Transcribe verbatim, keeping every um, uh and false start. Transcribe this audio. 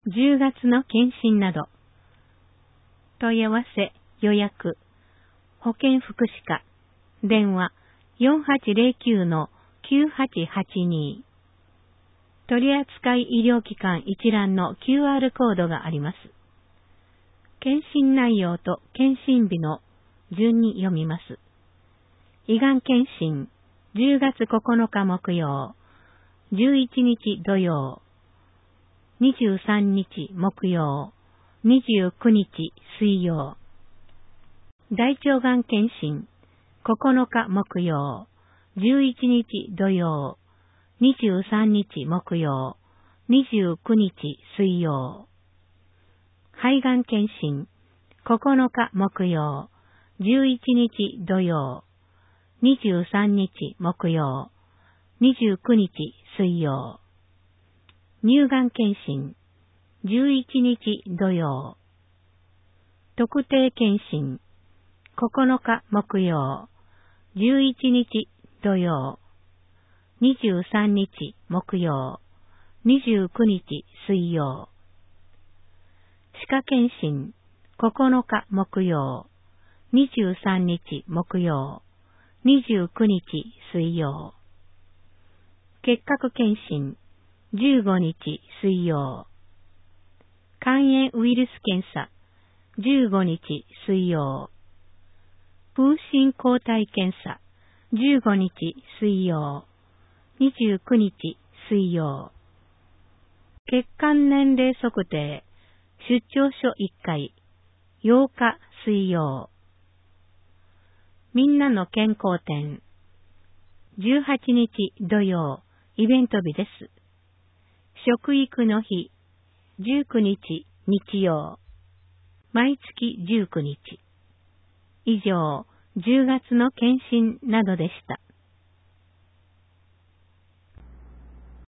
じゅうがつの検診など。問い合わせ、予約、保健福祉課、電話 よんはちゼロきゅう きゅうはちはちに。取扱医療機関一覧の キューアール コードがあります。検診内容と検診日の順に読みます。胃がん検診、じゅうがつここのか木曜、じゅういちにち土曜、にじゅうさんにち木曜、にじゅうくにち水曜。大腸がん検診、ここのか木曜、じゅういちにち土曜、にじゅうさんにち木曜、にじゅうくにち水曜。肺がん検診、ここのか木曜、じゅういちにち土曜、にじゅうさんにち木曜、にじゅうくにち水曜。乳がん検診、じゅういちにち土曜。特定検診、ここのか木曜、じゅういちにち土曜、にじゅうさんにち木曜、にじゅうくにち水曜。歯科検診、ここのか木曜、にじゅうさんにち木曜、にじゅうくにち水曜。結核検診、じゅうごにち水曜。肝炎ウイルス検査、じゅうごにち水曜。風疹抗体検査、じゅうごにち水曜。にじゅうくにち水曜。血管年齢測定、出張所いっかい、ようか水曜。みんなの健康展、じゅうはちにち土曜、イベント日です。食育の日、じゅうくにち日曜。毎月じゅうくにち。以上、じゅうがつの検診などでした。